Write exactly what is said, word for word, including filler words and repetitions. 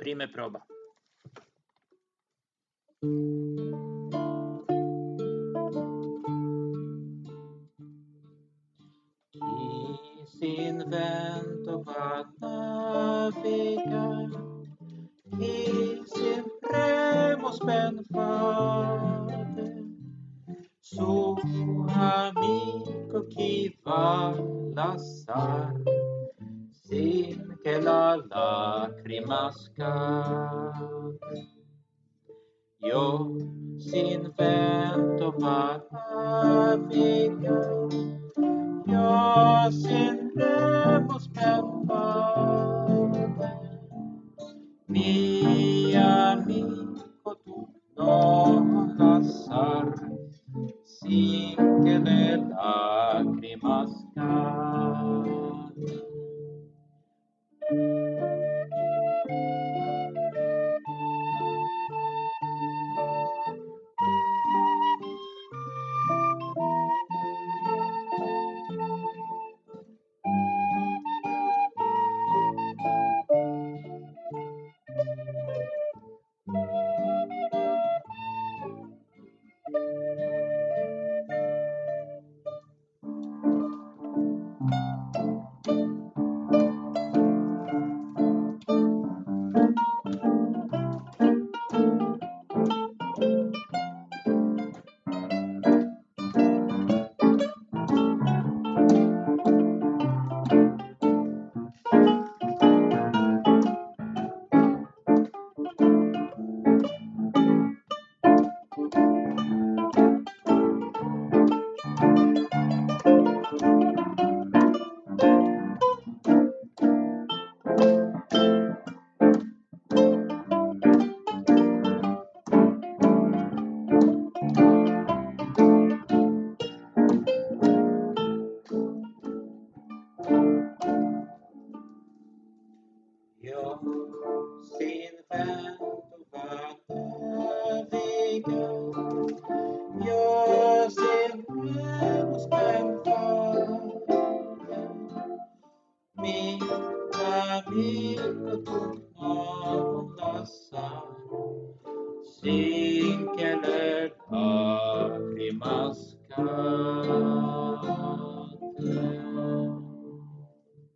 Prime prova. I sin vento va navigar, i sin remo spänn fade, su amico chi va lassar, sin che la lacrima scade. Io sin vento va navigar, io sin remo spänn fade, mi amico tu non lassar, sin che le lacrima scade. Io sin vento va navigar, io sin remo spänn fade, mi amico tu non lassar, sin